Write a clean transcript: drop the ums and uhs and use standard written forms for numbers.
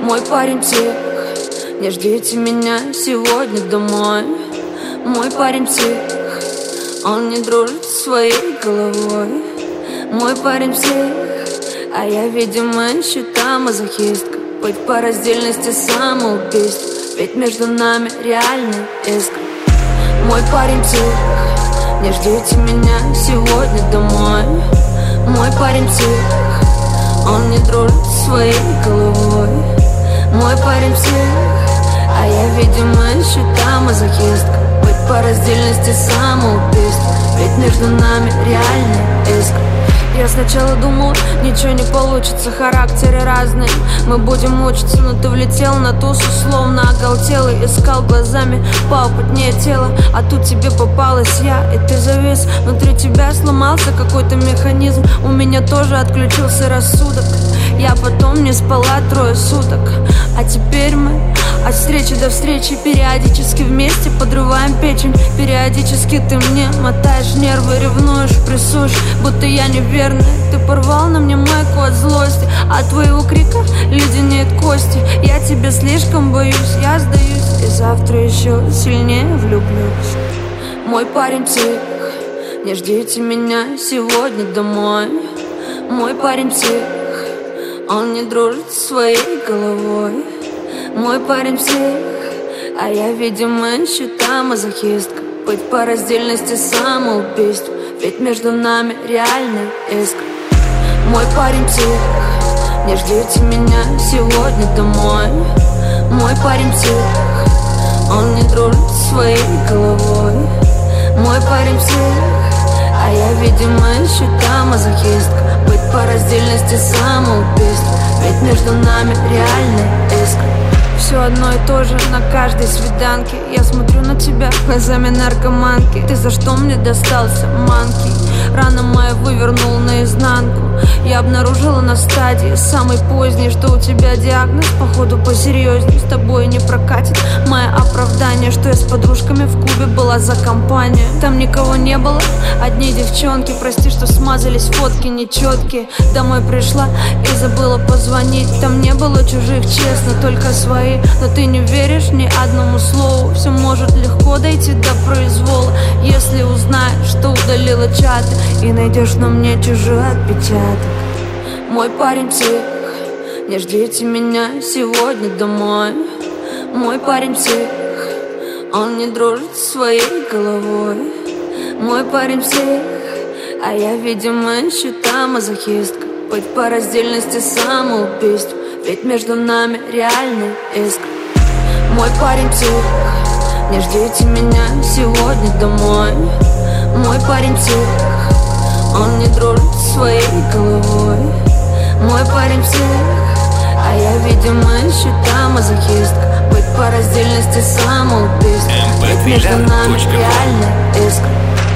Мой парень псих, не ждите меня сегодня домой. Мой парень псих, он не дружит со своей головой. Мой парень псих, а я, видимо, еще та мазохистка. Быть по раздельности самоубийств, ведь между нами реальная искра. Мой парень псих, не ждите меня сегодня домой. Мой парень псих, он не дружит со своей головой. Мой парень псих, а я, видимо, еще та мазохистка. Быть по раздельности самоубийств, ведь между нами реальная искра. Я сначала думала, ничего не получится, характеры разные, мы будем мучиться. Но ты влетел на тусу, словно оголтелый. Искал глазами поопытнее тела, а тут тебе попалась я, и ты завис. Внутри тебя сломался какой-то механизм, у меня тоже отключился рассудок. Я потом не спала 3 суток, а теперь мы от встречи до встречи периодически вместе подрываем печень. Периодически ты мне мотаешь нервы, ревнуешь, прессуешь, будто я неверная. Ты порвал на мне майку от злости, от твоего крика леденеют кости. Я тебя слишком боюсь, я сдаюсь, и завтра еще сильнее влюблюсь. Мой парень псих, не ждите меня сегодня домой. Мой парень псих, он не дружит со своей головой. Мой парень псих, а я, видимо, еще та мазохистка. Быть по раздельности самоубийств, ведь между нами реальная искра. Мой парень псих, не ждите меня сегодня домой. Мой парень псих, он не дружит со своей головой. Мой парень псих, а я, видимо, еще та мазохистка. Быть по раздельности самоубийств, ведь между нами реальная искра. Все одно и то же на каждой свиданке. Я смотрю на тебя глазами наркоманки. Ты за что мне достался, манки? Рана моя вывернула наизнанку. Я обнаружила на стадии самый поздний, что у тебя диагноз, походу, посерьезней. С тобой не прокатит мое оправдание, что я с подружками в клубе была за компанию. Там никого не было, одни девчонки. Прости, что смазались фотки нечеткие. Домой пришла и забыла позвонить. Там не было чужих, честно, только свои. Но ты не веришь ни одному слову. Все может легко дойти до произвола, если узнаешь, что удалила чаты, и найдешь на мне чужой отпечаток. Мой парень псих, не ждите меня сегодня домой. Мой парень псих, он не дружит со своей головой. Мой парень псих, а я, видимо, еще та мазохистка. Быть по раздельности самоубийств, ведь между нами реальная искра. Мой парень псих, не ждите меня сегодня домой. Мой парень псих, он не дружит со своей головой. Мой парень псих, а я, видимо, еще та мазохистка. Быть по раздельности самоубийств, ведь между нами реальная искра.